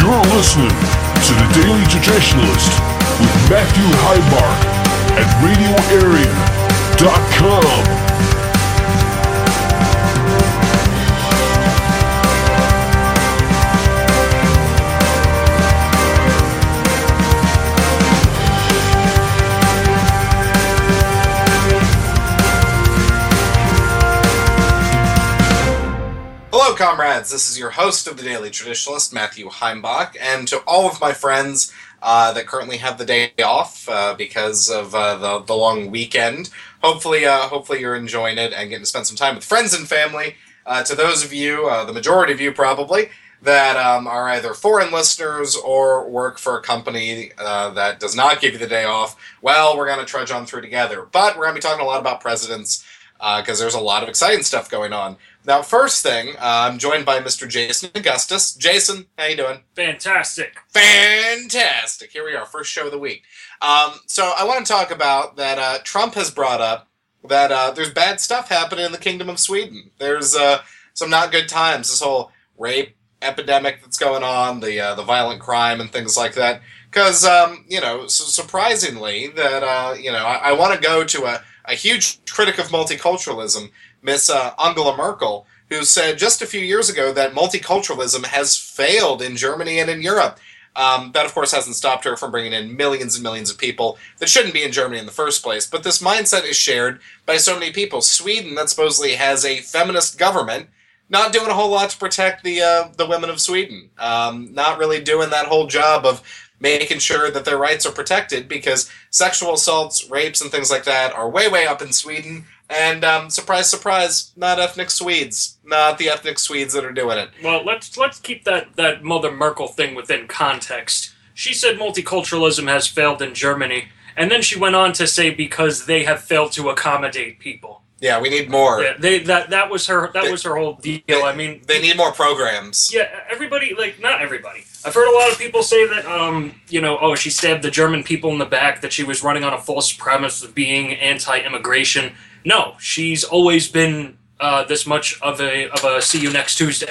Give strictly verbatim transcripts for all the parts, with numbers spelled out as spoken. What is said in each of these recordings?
You're listening to The Daily Traditionalist with Matthew Heimbach at radio area dot com. Hello, comrades. This is your host of The Daily Traditionalist, Matthew Heimbach, and to all of my friends uh, that currently have the day off uh, because of uh, the, the long weekend, hopefully uh, hopefully you're enjoying it and getting to spend some time with friends and family. Uh, to those of you, uh, the majority of you probably, that um, are either foreign listeners or work for a company uh, that does not give you the day off, well, we're going to trudge on through together. But we're going to be talking a lot about presidents because uh, there's a lot of exciting stuff going on. Now, first thing, uh, I'm joined by Mister Jason Augustus. Jason, how you doing? Fantastic. Fantastic. Here we are, first show of the week. Um, so I want to talk about that uh, Trump has brought up that uh, there's bad stuff happening in the Kingdom of Sweden. There's uh, some not good times. This whole rape epidemic that's going on, the uh, the violent crime and things like that. Because, um, you know, so surprisingly, that, uh, you know, I, I want to go to a, a huge critic of multiculturalism, Miss uh, Angela Merkel, who said just a few years ago that multiculturalism has failed in Germany and in Europe. Um, that, of course, hasn't stopped her from bringing in millions and millions of people that shouldn't be in Germany in the first place. But this mindset is shared by so many people. Sweden, that supposedly has a feminist government, not doing a whole lot to protect the uh, the women of Sweden. Um, not really doing that whole job of making sure that their rights are protected, because sexual assaults, rapes, and things like that are way, way up in Sweden. And um, surprise, surprise, not ethnic Swedes, not the ethnic Swedes that are doing it. Well, let's let's keep that, that Mother Merkel thing within context. She said multiculturalism has failed in Germany, and then she went on to say because they have failed to accommodate people. Yeah, we need more. Yeah, they that that was her that they, was her whole deal. They, I mean, they need more programs. Yeah, everybody, like, not everybody. I've heard a lot of people say that, um, you know, oh, she stabbed the German people in the back, that she was running on a false premise of being anti-immigration. No, she's always been uh, this much of a of a see you next Tuesday.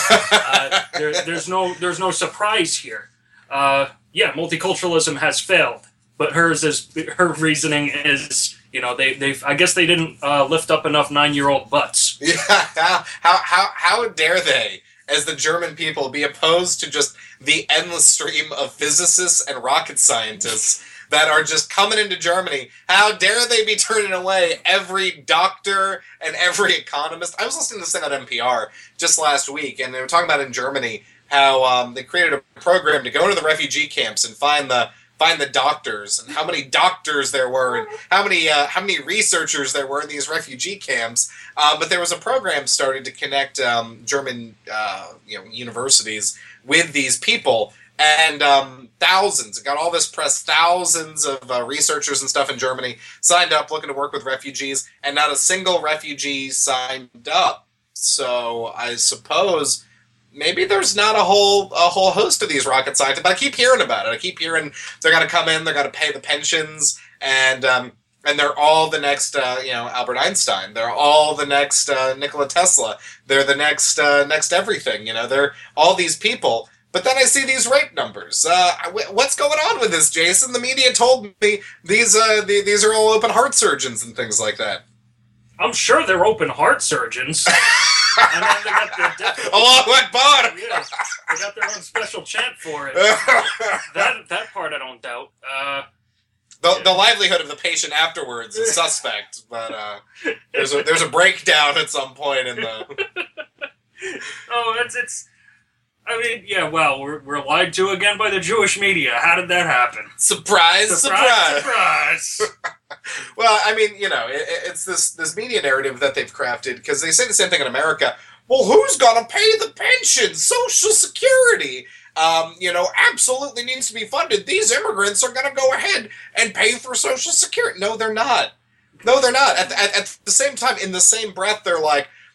uh, there, there's no there's no surprise here. Uh, yeah, multiculturalism has failed, but hers is her reasoning is, you know, they they I guess they didn't uh, lift up enough nine-year-old butts. Yeah, how how how how dare they, as the German people, be opposed to just the endless stream of physicists and rocket scientists that are just coming into Germany? How dare they be turning away every doctor and every economist? I was listening to this thing on N P R just last week, and they were talking about in Germany how um, they created a program to go into the refugee camps and find the find the doctors, and how many doctors there were, and how many uh, how many researchers there were in these refugee camps. Uh, but there was a program started to connect um, German uh, you know universities with these people. And um, thousands, it got all this press, thousands of uh, researchers and stuff in Germany signed up looking to work with refugees, and not a single refugee signed up. So I suppose maybe there's not a whole a whole host of these rocket scientists, but I keep hearing about it. I keep hearing they're going to come in, they're going to pay the pensions, and um, and they're all the next, uh, you know, Albert Einstein. They're all the next uh, Nikola Tesla. They're the next uh, next everything. You know, they're all these people. But then I see these rape numbers. Uh, what's going on with this, Jason? The media told me these uh, the, these are all open heart surgeons and things like that. I'm sure they're open heart surgeons. I know they got their death. Allahu Akbar! Yeah, they got their own special chant for it. that that part I don't doubt. Uh, the yeah. the livelihood of the patient afterwards is suspect, but uh, there's a there's a breakdown at some point in the. oh, it's it's. I mean, yeah, well, we're we're lied to again by the Jewish media. How did that happen? Surprise, surprise, surprise! surprise. Well, I mean, you know, it, it's this this media narrative that they've crafted, because they say the same thing in America. Well, who's gonna pay the pension? Social Security, um, you know, absolutely needs to be funded. These immigrants are gonna go ahead and pay for Social Security. No, they're not. No, they're not. At the, at, at the same time, in the same breath, they're like,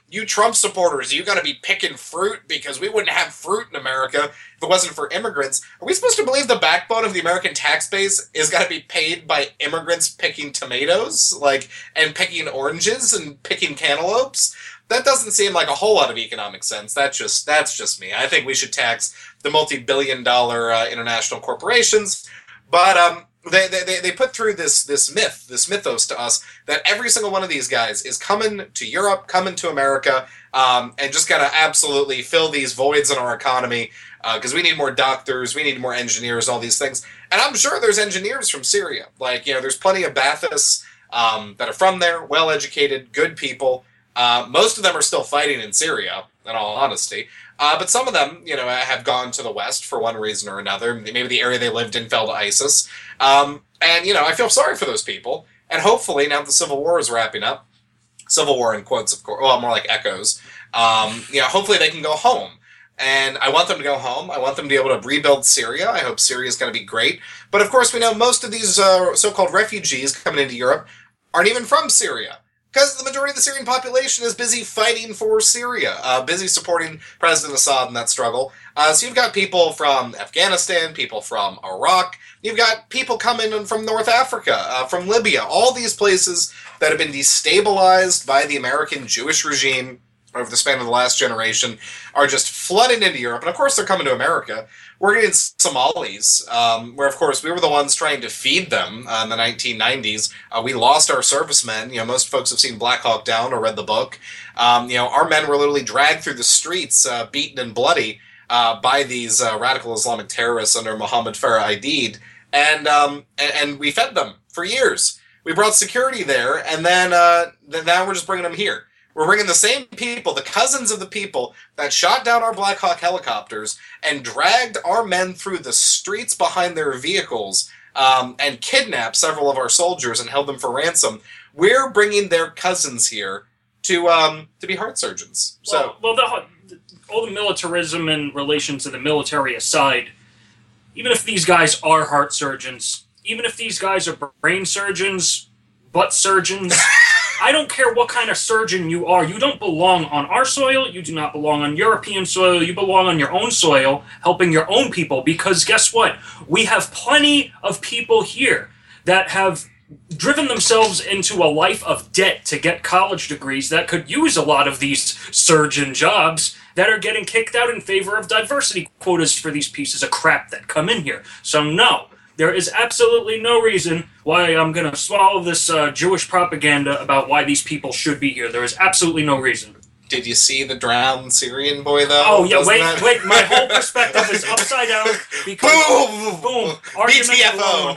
you Trump supporters, you got to be picking fruit because we wouldn't have fruit in America if it wasn't for immigrants. Are we supposed to believe the backbone of the American tax base is got to be paid by immigrants picking tomatoes, like, and picking oranges and picking cantaloupes? That doesn't seem like a whole lot of economic sense. That's just that's just me. I think we should tax the multi-billion dollar uh, international corporations, but um. They, they they put through this this myth, this mythos to us that every single one of these guys is coming to Europe, coming to America, um, and just gonna absolutely fill these voids in our economy because uh, we need more doctors, we need more engineers, all these things. And I'm sure there's engineers from Syria. Like, you know, there's plenty of Baathists um, that are from there, well-educated, good people. Uh, most of them are still fighting in Syria, in all honesty. Uh, but some of them, you know, have gone to the West for one reason or another. Maybe the area they lived in fell to ISIS. Um, and, you know, I feel sorry for those people. And hopefully, now that the Civil War is wrapping up, Civil War in quotes, of course, well, more like echoes, um, you know, hopefully they can go home. And I want them to go home. I want them to be able to rebuild Syria. I hope Syria is going to be great. But, of course, we know most of these uh, so-called refugees coming into Europe aren't even from Syria. Because the majority of the Syrian population is busy fighting for Syria, uh, busy supporting President Assad in that struggle. Uh, so you've got people from Afghanistan, people from Iraq, you've got people coming from North Africa, uh, from Libya, all these places that have been destabilized by the American Jewish regime over the span of the last generation are just flooding into Europe. And of course they're coming to America. We're getting Somalis, um, where, of course, we were the ones trying to feed them uh, in the nineteen nineties. Uh, we lost our servicemen. You know, most folks have seen Black Hawk Down or read the book. Um, you know, our men were literally dragged through the streets, uh, beaten and bloody uh, by these uh, radical Islamic terrorists under Mohammed Farah Aidid. And, um, and, and we fed them for years. We brought security there, and then, uh, then now we're just bringing them here. We're bringing the same people, the cousins of the people that shot down our Black Hawk helicopters and dragged our men through the streets behind their vehicles um, and kidnapped several of our soldiers and held them for ransom. We're bringing their cousins here to um, to be heart surgeons. So, well, well the, all the militarism in relation to the military aside, even if these guys are heart surgeons, even if these guys are brain surgeons, butt surgeons... I don't care what kind of surgeon you are. You don't belong on our soil. You do not belong on European soil. You belong on your own soil, helping your own people. Because guess what? We have plenty of people here that have driven themselves into a life of debt to get college degrees that could use a lot of these surgeon jobs that are getting kicked out in favor of diversity quotas for these pieces of crap that come in here. So no. There is absolutely no reason why I'm going to swallow this uh, Jewish propaganda about why these people should be here. There is absolutely no reason. Did you see the drowned Syrian boy, though? Oh, yeah, Doesn't wait, that... wait. My whole perspective is upside down because... Boom! Boom! B T F O!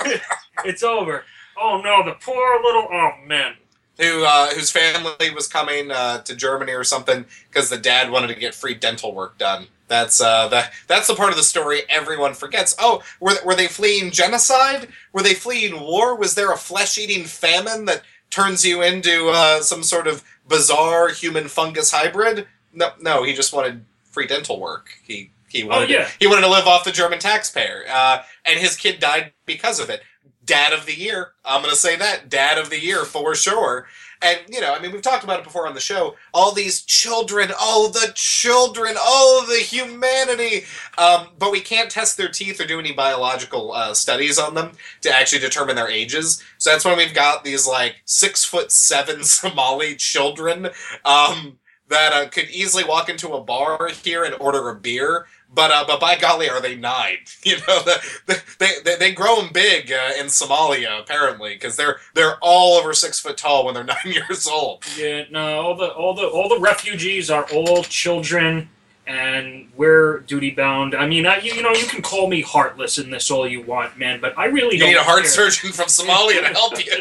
It's over. Oh, no, the poor little... Oh, man. Who, uh, whose family was coming uh, to Germany or something because the dad wanted to get free dental work done. That's uh, that. That's the part of the story everyone forgets. Oh, were were they fleeing genocide? Were they fleeing war? Was there a flesh-eating famine that turns you into uh, some sort of bizarre human fungus hybrid? No, no. He just wanted free dental work. He he wanted oh, yeah. to, he wanted to live off the German taxpayer, uh, and his kid died because of it. Dad of the year. I'm gonna say that. Dad of the year for sure. And, you know, I mean, we've talked about it before on the show. All these children, oh, the children, oh, the humanity. Um, but we can't test their teeth or do any biological uh, studies on them to actually determine their ages. So that's when we've got these, like, six foot seven Somali children um, that uh, could easily walk into a bar here and order a beer. But uh, but by golly, are they nine? You know, the, they they they grow them big uh, in Somalia apparently because they're they're all over six foot tall when they're nine years old. Yeah, no, all the all the all the refugees are all children, and we're duty bound. I mean, I, you, you know, you can call me heartless in this all you want, man, but I really you don't. need a heart care. surgeon from Somalia to help you.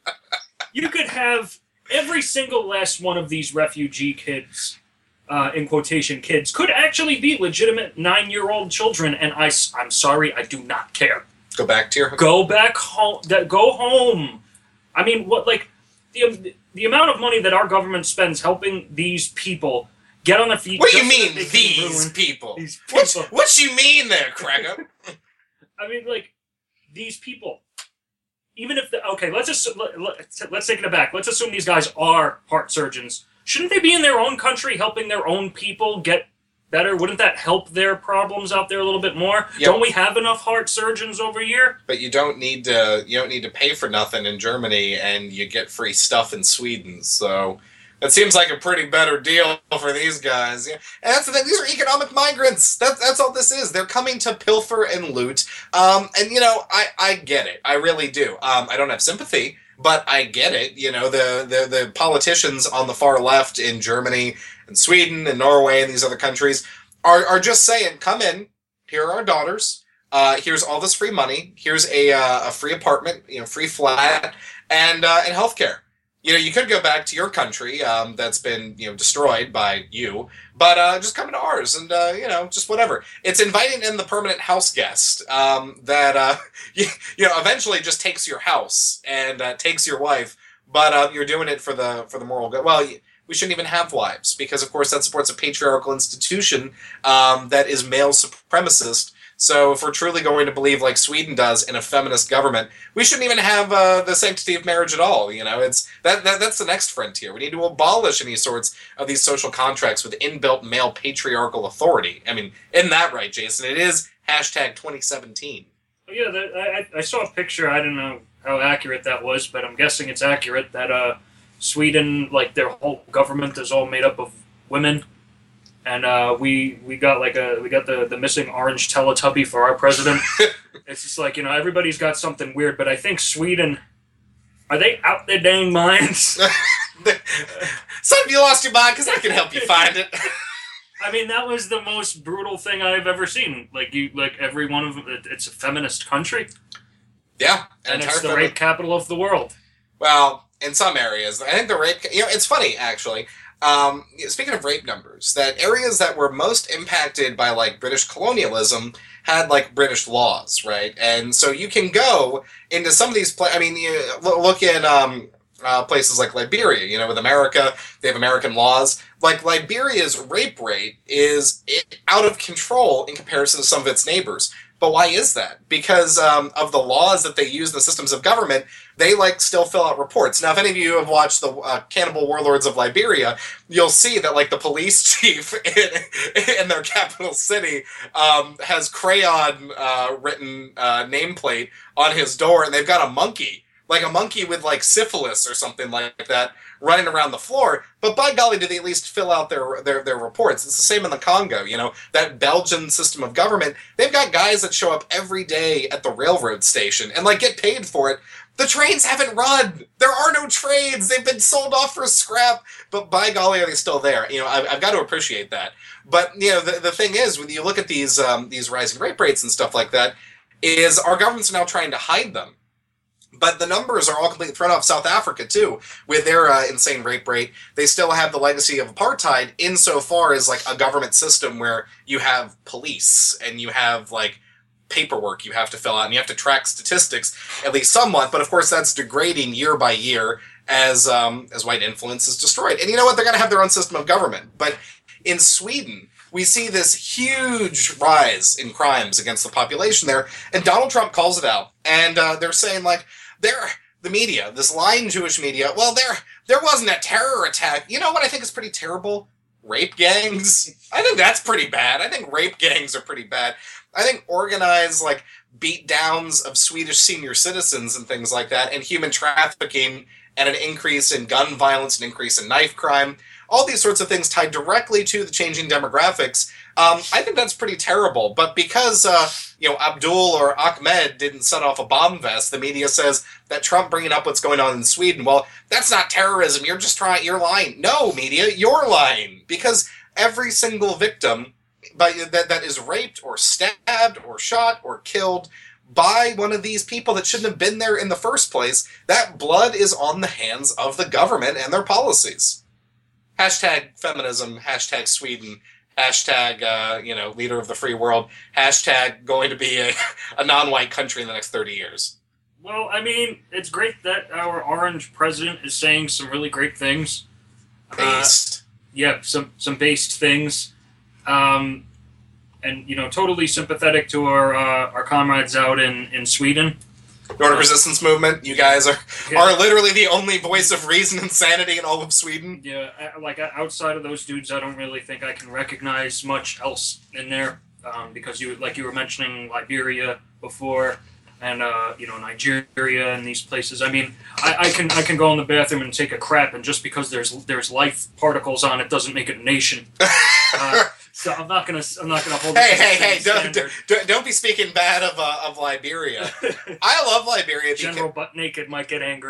You could have every single last one of these refugee kids. Uh, in quotation, kids, could actually be legitimate nine-year-old children, and I, I'm sorry, I do not care. Go back to your... Go back home. Go home. I mean, what, like, the the amount of money that our government spends helping these people get on their feet... What do you mean, these people? These people? What's, what you mean there, Cracker? I mean, like, these people... Even if... The, okay, let's, assume, let, let's take it back. Let's assume these guys are heart surgeons. shouldn't they be in their own country helping their own people get better? Wouldn't that help their problems out there a little bit more? Yep. Don't we have enough heart surgeons over here? But you don't need to you don't need to pay for nothing in Germany, and you get free stuff in Sweden. So it seems like a pretty better deal for these guys. Yeah. And that's the thing. These are economic migrants. That, that's all this is. They're coming to pilfer and loot. Um, and, you know, I, I get it. I really do. Um, I don't have sympathy, but I get it. You know, the, the, the politicians on the far left in Germany and Sweden and Norway and these other countries are, are just saying, come in. Here are our daughters. Uh, here's all this free money. Here's a, uh, a free apartment, you know, free flat, and, uh, and healthcare. You know, you could go back to your country um, that's been, you know, destroyed by you, but uh, just come into ours and, uh, you know, just whatever. It's inviting in the permanent house guest um, that, uh, you, you know, eventually just takes your house and uh, takes your wife, but uh, you're doing it for the for the moral good. Well, we shouldn't even have wives because, of course, that supports a patriarchal institution um, that is male supremacist. So if we're truly going to believe like Sweden does in a feminist government, we shouldn't even have uh, the sanctity of marriage at all. You know, it's that, that that's the next frontier. We need to abolish any sorts of these social contracts with inbuilt male patriarchal authority. I mean, isn't that right, Jason? It is hashtag twenty seventeen. Yeah, that, I, I saw a picture. I don't know how accurate that was, but I'm guessing it's accurate that uh, Sweden, like their whole government is all made up of women. And uh, we we got like a we got the, the missing orange Teletubby for our president. It's just like, you know, everybody's got something weird, but I think Sweden, are they out their dang minds? Son, you lost your mind because I can help you find it. I mean, that was the most brutal thing I've ever seen. Like you, like every one of them, it's a feminist country. Yeah, and it's the rape capital of the world. Well, in some areas, I think the rape. You know, it's funny actually. Um, speaking of rape numbers, that areas that were most impacted by like British colonialism had like British laws, right? And so you can go into some of these places. I mean, you look in um, uh, places like Liberia. You know, with America, they have American laws. Like Liberia's rape rate is out of control in comparison to some of its neighbors. But why is that? Because um, of the laws that they use in the systems of government, they like still fill out reports. Now, if any of you have watched the uh, Cannibal Warlords of Liberia, you'll see that like the police chief in, in their capital city um, has crayon uh, written uh, nameplate on his door, and they've got a monkey, like a monkey with like syphilis or something like that, running around the floor. But by golly, do they at least fill out their, their their reports? It's the same in the Congo. You know, that Belgian system of government, they've got guys that show up every day at the railroad station and like get paid for it. The trains haven't run. There are no trains. They've been sold off for scrap. But by golly, are they still there? You know, I've, I've got to appreciate that. But, you know, the, the thing is, when you look at these um, these rising rape rates and stuff like that, is our governments are now trying to hide them. But the numbers are all completely thrown off. South Africa, too, with their uh, insane rape rate. They still have the legacy of apartheid insofar as, like, a government system where you have police and you have, like, paperwork you have to fill out and you have to track statistics, at least somewhat. But, of course, that's degrading year by year as um, as white influence is destroyed. And you know what? They're going to have their own system of government. But in Sweden, we see this huge rise in crimes against the population there. And Donald Trump calls it out. And uh, they're saying, like, There, the media, this lying Jewish media, well, there there wasn't a terror attack. You know what I think is pretty terrible? Rape gangs. I think that's pretty bad. I think rape gangs are pretty bad. I think organized, like, beat-downs of Swedish senior citizens and things like that, and human trafficking, and an increase in gun violence, an increase in knife crime, all these sorts of things tied directly to the changing demographics. Um, I think that's pretty terrible. But because, uh, you know, Abdul or Ahmed didn't set off a bomb vest, the media says that Trump bringing up what's going on in Sweden, well, that's not terrorism. You're just trying, you're lying. No, media, you're lying. Because every single victim by, that, that is raped or stabbed or shot or killed by one of these people that shouldn't have been there in the first place, that blood is on the hands of the government and their policies. Hashtag feminism, hashtag Sweden, hashtag, uh, you know, leader of the free world, hashtag going to be a, a non-white country in the next thirty years. Well, I mean, it's great that our orange president is saying some really great things. Based. Uh, yeah, some, some based things. Um, and, you know, totally sympathetic to our uh, our comrades out in, in Sweden. Nordic Resistance Movement, you guys are Yeah. are literally the only voice of reason and sanity in all of Sweden. Yeah, uh, like uh, outside of those dudes, I don't really think I can recognize much else in there, um, because you, like you were mentioning Liberia before, and uh, you know, Nigeria and these places. I mean, I, I can I can go in the bathroom and take a crap, and just because there's there's life particles on it doesn't make it a nation. Uh, so I'm not gonna I'm not gonna hold. Hey, it to the hey, same hey! Don't, standard. don't don't be speaking bad of uh, of Liberia. I love Liberia. Because, General Butt Naked might get angry.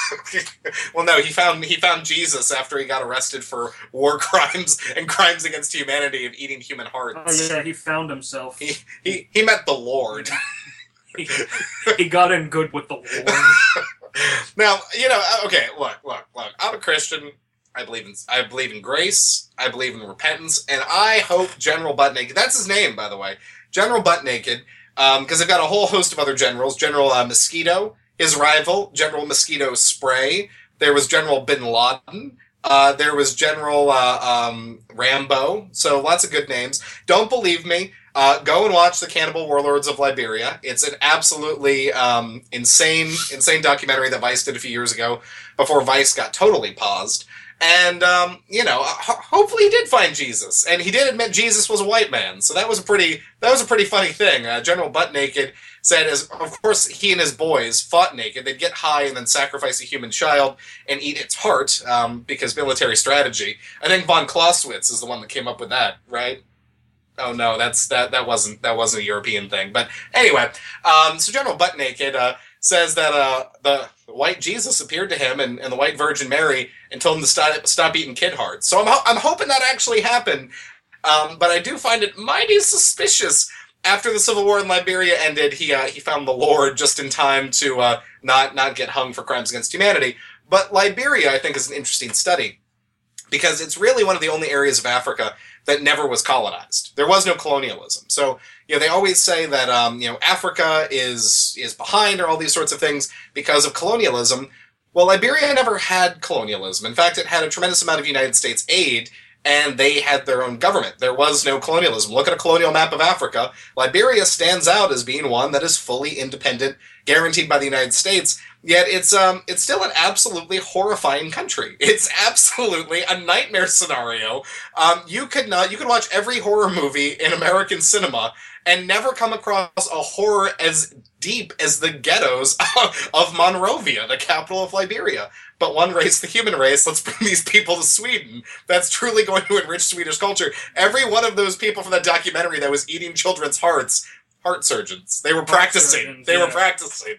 well, no, he found he found Jesus after he got arrested for war crimes and crimes against humanity of eating human hearts. Oh yeah, he found himself. He he he met the Lord. he, he got in good with the Lord. Now, you know, okay, look, look, look. I'm a Christian. I believe in I believe in grace. I believe in repentance, and I hope General Butt Naked. That's his name, by the way, General Butt Naked, because um, they've got a whole host of other generals. General uh, Mosquito, his rival, General Mosquito Spray. There was General Bin Laden. Uh, there was General uh, um, Rambo. So lots of good names. Don't believe me? Uh, go and watch The Cannibal Warlords of Liberia. It's an absolutely um, insane, insane documentary that Vice did a few years ago before Vice got totally paused. And, um, you know, ho- hopefully he did find Jesus. And he did admit Jesus was a white man. So that was a pretty, that was a pretty funny thing. Uh, General Butt Naked said, as of course, he and his boys fought naked. They'd get high and then sacrifice a human child and eat its heart, um, because military strategy. I think von Clausewitz is the one that came up with that, right? Oh no, that's that that wasn't that wasn't a European thing. But anyway, um, so General Butt Naked uh, says that uh, the white Jesus appeared to him and, and the white Virgin Mary and told him to stop stop eating kid hearts. So I'm ho- I'm hoping that actually happened. Um, but I do find it mighty suspicious. After the Civil War in Liberia ended, he uh, he found the Lord just in time to uh, not not get hung for crimes against humanity. But Liberia, I think, is an interesting study because it's really one of the only areas of Africa that never was colonized. There was no colonialism. So, you know, they always say that, um, you know, Africa is is behind or all these sorts of things because of colonialism. Well, Liberia never had colonialism. In fact, it had a tremendous amount of United States aid, and they had their own government. There was no colonialism. Look at a colonial map of Africa. Liberia stands out as being one that is fully independent, guaranteed by the United States. Yet it's um it's still an absolutely horrifying country. It's absolutely a nightmare scenario. Um, you could not you could watch every horror movie in American cinema and never come across a horror as deep as the ghettos of Monrovia, the capital of Liberia. But one race, the human race, let's bring these people to Sweden. That's truly going to enrich Swedish culture. Every one of those people from that documentary that was eating children's hearts, heart surgeons. They were Heart practicing. surgeons, they yeah. were practicing.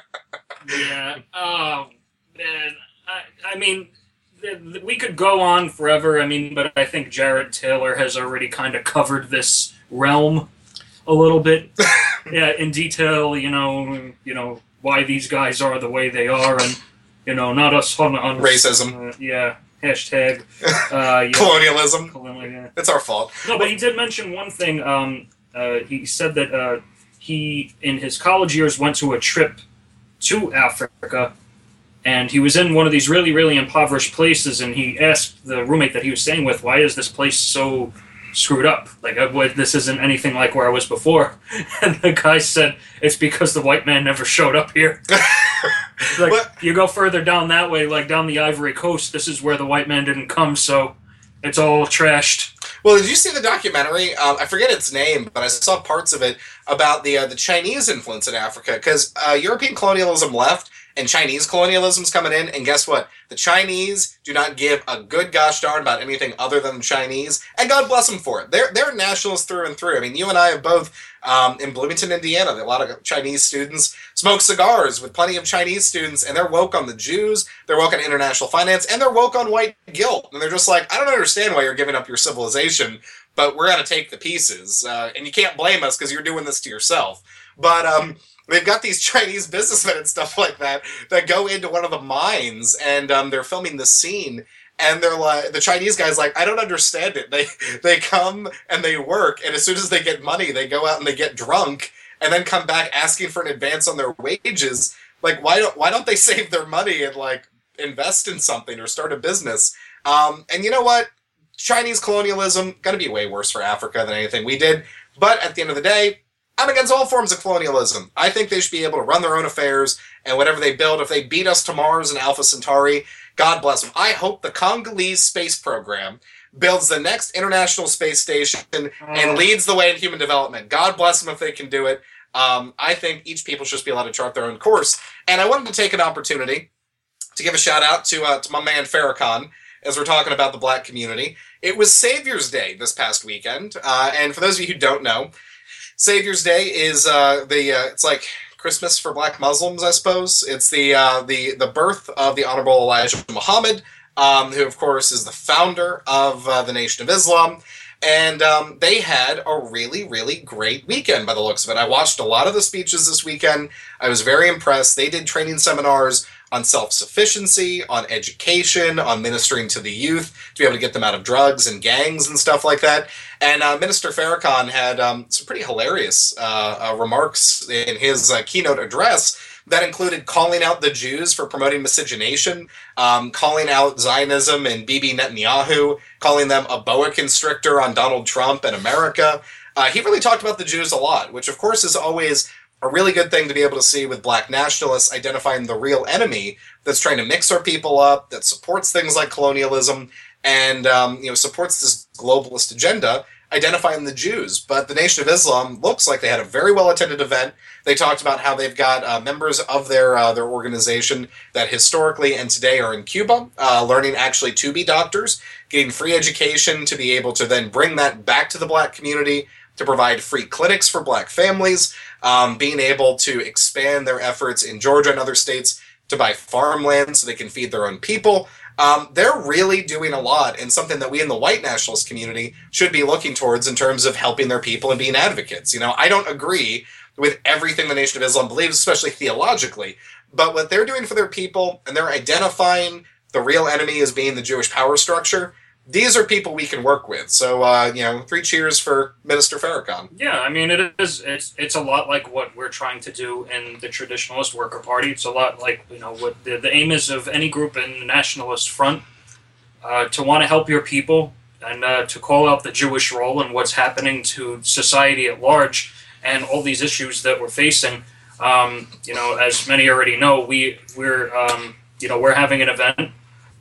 Yeah. Oh, man. I, I mean, th- th- we could go on forever. I mean, but I think Jared Taylor has already kind of covered this realm a little bit. Yeah, in detail. You know, you know why these guys are the way they are, and you know, not us on, on Racism. Uh, yeah. Hashtag. Uh, yeah. Colonialism. Colonial, yeah. It's our fault. No, but he did mention one thing. Um, uh, he said that uh, he, in his college years, went to a trip to Africa, and he was in one of these really, really impoverished places, and he asked the roommate that he was staying with, why is this place so screwed up? Like, uh, what, this isn't anything like where I was before. And the guy said, it's because the white man never showed up here. Like, What? you go further down that way, like down the Ivory Coast, this is where the white man didn't come, so it's all trashed. Well, did you see the documentary? Um, I forget its name, but I saw parts of it about the uh, the Chinese influence in Africa because uh, European colonialism left and Chinese colonialism's coming in. And guess what? The Chinese do not give a good gosh darn about anything other than the Chinese, and God bless them for it. They're they're nationalists through and through. I mean, you and I have both um, in Bloomington, Indiana. A lot of Chinese students smoke cigars with plenty of Chinese students, and they're woke on the Jews. They're woke on international finance, and they're woke on white guilt. And they're just like, I don't understand why you're giving up your civilization, but we're going to take the pieces. Uh, and you can't blame us because you're doing this to yourself. But um, they've got these Chinese businessmen and stuff like that that go into one of the mines, and um, they're filming this scene. And they're like, the Chinese guy's like, I don't understand it. They they come and they work, and as soon as they get money, they go out and they get drunk, and then come back asking for an advance on their wages. Like, why don't why don't they save their money and like invest in something or start a business? Um, and you know what? Chinese colonialism gonna be way worse for Africa than anything we did. But at the end of the day, I'm against all forms of colonialism. I think they should be able to run their own affairs, and whatever they build, if they beat us to Mars and Alpha Centauri, God bless them. I hope the Congolese space program builds the next International Space Station and leads the way in human development. God bless them if they can do it. Um, I think each people should just be allowed to chart their own course. And I wanted to take an opportunity to give a shout out to uh, to my man Farrakhan, as we're talking about the black community. It was Savior's Day this past weekend, uh, and for those of you who don't know, Savior's Day is uh, the uh, it's like Christmas for black Muslims, I suppose. It's the uh, the the birth of the Honorable Elijah Muhammad, um, who of course is the founder of uh, the Nation of Islam. And um, they had a really, really great weekend by the looks of it. I watched a lot of the speeches this weekend. I was very impressed. They did training seminars on self-sufficiency, on education, on ministering to the youth, to be able to get them out of drugs and gangs and stuff like that. And uh, Minister Farrakhan had um, some pretty hilarious uh, uh, remarks in his uh, keynote address that included calling out the Jews for promoting miscegenation, um, calling out Zionism and Bibi Netanyahu, calling them a boa constrictor on Donald Trump and America. Uh, he really talked about the Jews a lot, which of course is always a really good thing to be able to see with black nationalists identifying the real enemy that's trying to mix our people up, that supports things like colonialism, and um, you know supports this globalist agenda, identifying the Jews. But the Nation of Islam looks like they had a very well-attended event. They talked about how they've got uh, members of their uh, their organization that historically and today are in Cuba, uh, learning actually to be doctors, getting free education to be able to then bring that back to the black community, to provide free clinics for black families, um, being able to expand their efforts in Georgia and other states to buy farmland so they can feed their own people. Um, they're really doing a lot, and something that we in the white nationalist community should be looking towards in terms of helping their people and being advocates. You know, I don't agree with everything the Nation of Islam believes, especially theologically, but what they're doing for their people, and they're identifying the real enemy as being the Jewish power structure, these are people we can work with. So, uh, you know, three cheers for Minister Farrakhan. Yeah, I mean, it is. It's it's a lot like what we're trying to do in the Traditionalist Worker Party. It's a lot like, you know, what the, the aim is of any group in the nationalist front, uh, to want to help your people and uh, to call out the Jewish role and what's happening to society at large and all these issues that we're facing. Um, you know, as many already know, we we're um, you know we're having an event.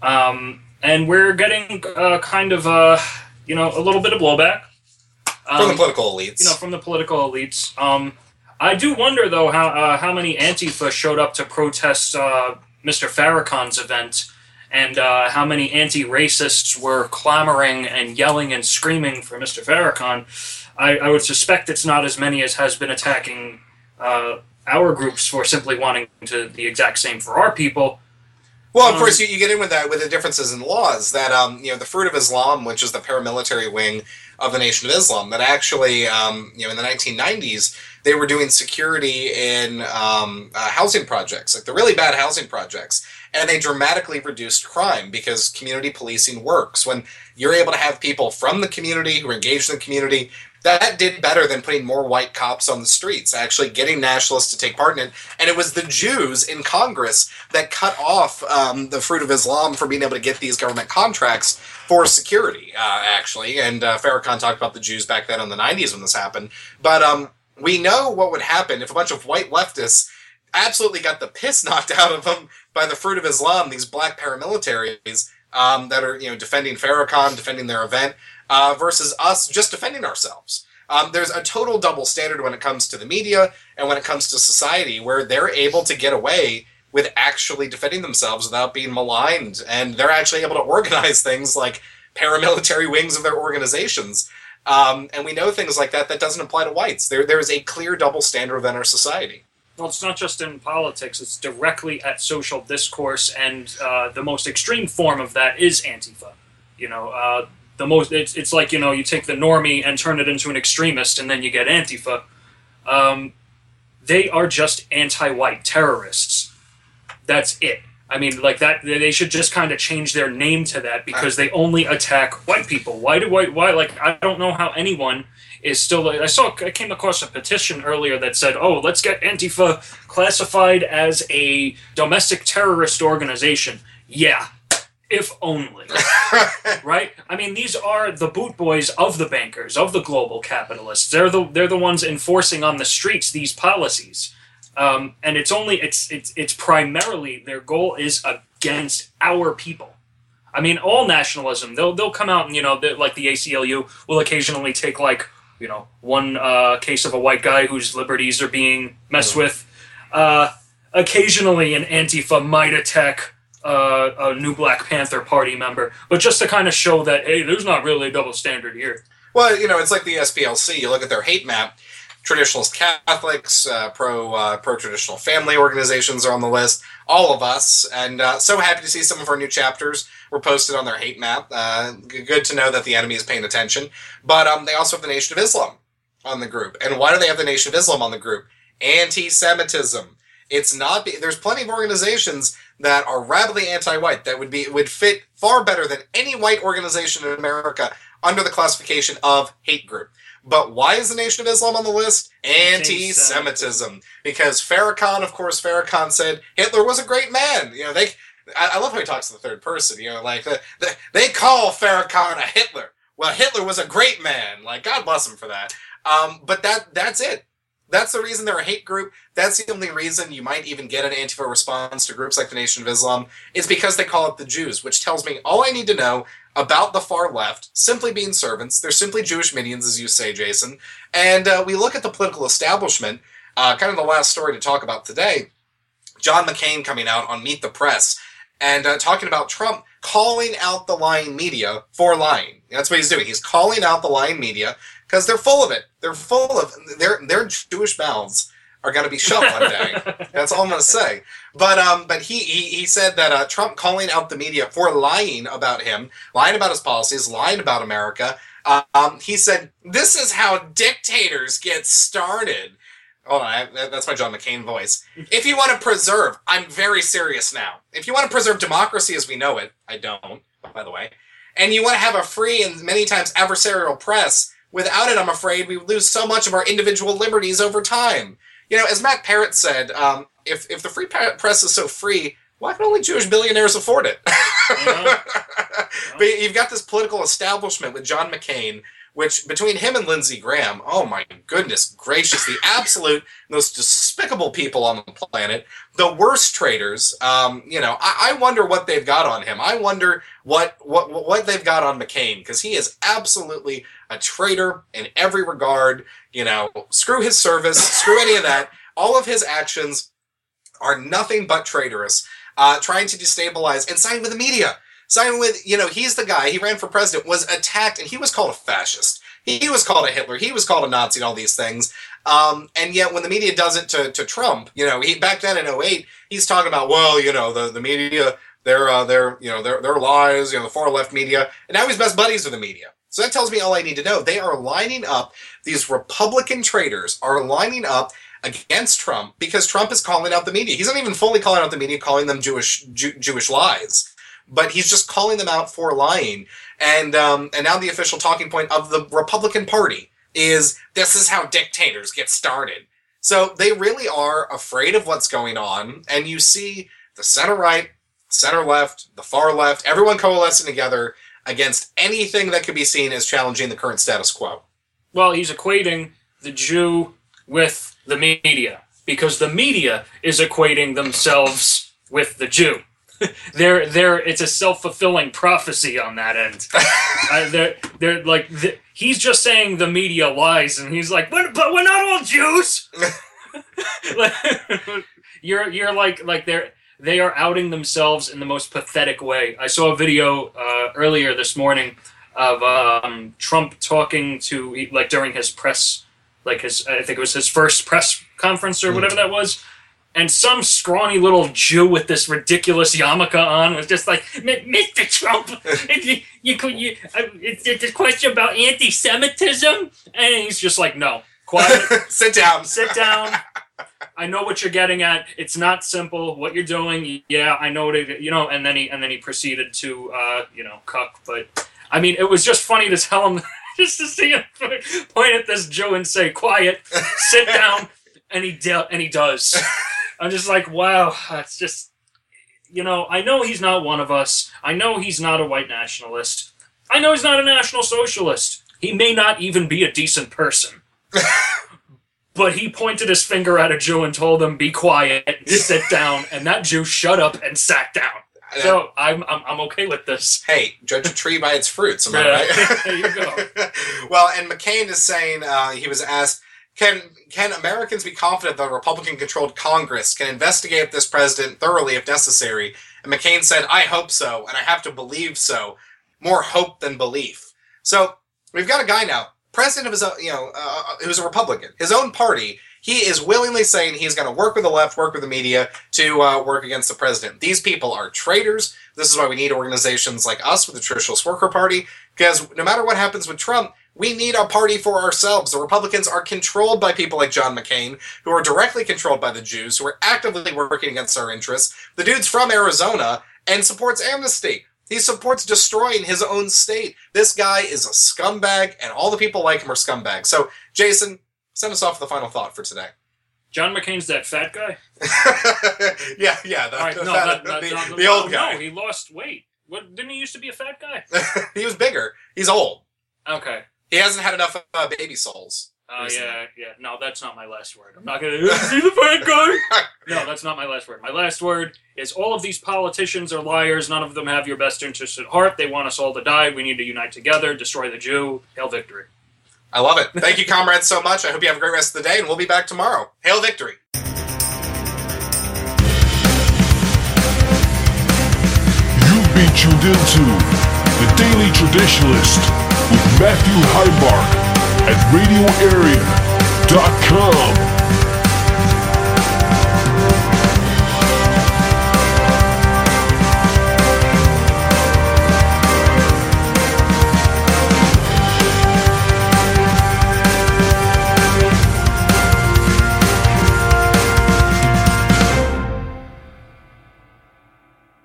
Um, And we're getting uh, kind of, uh, you know, a little bit of blowback. Um, from the political elites. You know, from the political elites. Um, I do wonder, though, how uh, how many Antifa showed up to protest uh, Mister Farrakhan's event, and uh, how many anti-racists were clamoring and yelling and screaming for Mister Farrakhan. I, I would suspect it's not as many as has been attacking uh, our groups for simply wanting to the exact same for our people. Well, of course, you, you get in with that with the differences in laws that, um, you know, the Fruit of Islam, which is the paramilitary wing of the Nation of Islam, that actually, um, you know, in the nineteen nineties, they were doing security in um, uh, housing projects, like the really bad housing projects, and they dramatically reduced crime because community policing works. When you're able to have people from the community who are engaged in the community, that did better than putting more white cops on the streets, actually getting nationalists to take part in it. And it was the Jews in Congress that cut off um, the Fruit of Islam from being able to get these government contracts for security, uh, actually. And uh, Farrakhan talked about the Jews back then in the nineties when this happened. But um, we know what would happen if a bunch of white leftists absolutely got the piss knocked out of them by the Fruit of Islam, these black paramilitaries um, that are, you know, defending Farrakhan, defending their event. Uh, versus us just defending ourselves. Um, there's a total double standard when it comes to the media and when it comes to society, where they're able to get away with actually defending themselves without being maligned, and they're actually able to organize things like paramilitary wings of their organizations. Um, and we know things like that. That doesn't apply to whites. There, there is a clear double standard within our society. Well, it's not just in politics. It's directly at social discourse, and uh, the most extreme form of that is Antifa. You know, uh, The most it's it's like, you know, you take the normie and turn it into an extremist, and then you get Antifa. Um, they are just anti-white terrorists. That's it. I mean, like that. They should just kind of change their name to that, because they only attack white people. Why do white? Why like I don't know how anyone is still. I saw I came across a petition earlier that said, "Oh, let's get Antifa classified as a domestic terrorist organization." Yeah. If only. Right? I mean, these are the boot boys of the bankers, of the global capitalists. They're the they're the ones enforcing on the streets these policies. Um, and it's only it's it's it's primarily their goal is against our people. I mean, all nationalism, they'll they'll come out and, you know, like the A C L U will occasionally take, like, you know, one uh, case of a white guy whose liberties are being messed mm. with. Uh, occasionally an Antifa might attack uh, a new Black Panther Party member, but just to kind of show that, hey, there's not really a double standard here. Well, you know, it's like the S P L C. You look at their hate map. Traditionalist Catholics, uh, pro uh, pro traditional family organizations are on the list. All of us, and uh, so happy to see some of our new chapters were posted on their hate map. Uh, good to know that the enemy is paying attention. But um, they also have the Nation of Islam on the group. And why do they have the Nation of Islam on the group? Anti-Semitism. It's not. Be- There's plenty of organizations that are rabidly anti-white that would be would fit far better than any white organization in America under the classification of hate group. But why is the Nation of Islam on the list? Anti-Semitism. Because Farrakhan, of course, Farrakhan said Hitler was a great man. You know, they. I, I love how he talks to the third person. You know, like the, the, they call Farrakhan a Hitler. Well, Hitler was a great man. Like, God bless him for that. Um, but that that's it. That's the reason they're a hate group. That's the only reason you might even get an Antifa response to groups like the Nation of Islam. It's because they call it the Jews, which tells me all I need to know about the far left, simply being servants. They're simply Jewish minions, as you say, Jason. And uh, we look at the political establishment, uh, kind of the last story to talk about today. John McCain coming out on Meet the Press and uh, talking about Trump calling out the lying media for lying. That's what he's doing. He's calling out the lying media because they're full of it. They're full of their their Jewish mouths are going to be shut one day. That's all I'm going to say. But um, but he he, he said that uh, Trump calling out the media for lying about him, lying about his policies, lying about America. Um, he said, "This is how dictators get started." Hold on, I, that's my John McCain voice. If you want to preserve, I'm very serious now. If you want to preserve democracy as we know it, I don't, by the way, and you want to have a free and many times adversarial press, without it, I'm afraid we would lose so much of our individual liberties over time. You know, as Matt Parrott said, um, if if the free press is so free, why can only Jewish billionaires afford it? Yeah. But you've got this political establishment with John McCain, which between him and Lindsey Graham, oh my goodness gracious, the absolute most despicable people on the planet, the worst traitors. Um, you know, I, I wonder what they've got on him. I wonder what what what they've got on McCain, because he is absolutely a traitor in every regard. You know, screw his service, screw any of that. All of his actions are nothing but traitorous, uh, trying to destabilize and siding with the media. Siding with, you know, he's the guy, he ran for president, was attacked, and he was called a fascist. He was called a Hitler. He was called a Nazi and all these things. Um, and yet when the media does it to, to Trump, you know, he back then in oh eight, he's talking about, well, you know, the, the media, they're, uh, they're, you know, they're, they're lies, you know, the far left media. And now he's best buddies with the media. So that tells me all I need to know. They are lining up, these Republican traitors are lining up against Trump because Trump is calling out the media. He's not even fully calling out the media, calling them Jewish Jew, Jewish lies. But he's just calling them out for lying. And um, and now the official talking point of the Republican Party is, this is how dictators get started. So they really are afraid of what's going on. And you see the center-right, center-left, the far-left, everyone coalescing together against anything that could be seen as challenging the current status quo. Well, he's equating the Jew with the media, because the media is equating themselves with the Jew. they're they're it's a self-fulfilling prophecy on that end. uh, they're they're like the, he's just saying the media lies, and he's like, but but we're not all Jews. you're you're like like they're they are outing themselves in the most pathetic way. I saw a video uh, earlier this morning of um, Trump talking to, like, during his press, like his I think it was his first press conference or whatever that was. And some scrawny little Jew with this ridiculous yarmulke on was just like, Mister Trump, you, you, you, it's, it's a question about anti-Semitism? And he's just like, no, quiet. Sit down. Sit down. I know what you're getting at. It's not simple. What you're doing, yeah, I know what it, you know. And then he and then he proceeded to, uh, you know, cuck. But I mean, it was just funny to tell him, just to see him point at this Jew and say, quiet, sit down, and he de- and he does. I'm just like, wow, it's just, you know, I know he's not one of us. I know he's not a white nationalist. I know he's not a national socialist. He may not even be a decent person. But he pointed his finger at a Jew and told him, be quiet, and sit down, and that Jew shut up and sat down. So I'm I'm, I'm okay with this. Hey, judge a tree by its fruits, am I Yeah, right? there you go. Well, and McCain is saying, uh, he was asked, can can Americans be confident that a Republican-controlled Congress can investigate this president thoroughly if necessary? And McCain said, I hope so, and I have to believe so. More hope than belief. So, we've got a guy now, president of his own, you know, uh, who's a Republican, his own party. He is willingly saying he's going to work with the left, work with the media to uh, work against the president. These people are traitors. This is why we need organizations like us with the Traditionalist Worker Party, because no matter what happens with Trump, we need a party for ourselves. The Republicans are controlled by people like John McCain, who are directly controlled by the Jews, who are actively working against our interests. The dude's from Arizona and supports amnesty. He supports destroying his own state. This guy is a scumbag, and all the people like him are scumbags. So, Jason, send us off with the final thought for today. John McCain's that fat guy? yeah, yeah, the, All right, the, no, fat- that, that, the, John, the no, old guy. No, he lost weight. What, didn't he used to be a fat guy? He was bigger. He's old. Okay. He hasn't had enough uh, baby souls. Oh, uh, recently. yeah, yeah. No, that's not my last word. I'm not going to see the fat guy. No, that's not my last word. My last word is all of these politicians are liars. None of them have your best interests at heart. They want us all to die. We need to unite together, destroy the Jew. Hail victory. I love it. Thank you, comrades, so much. I hope you have a great rest of the day, and we'll be back tomorrow. Hail victory. You've been tuned into The Daily Traditionalist with Matthew Heimark at radio area dot com.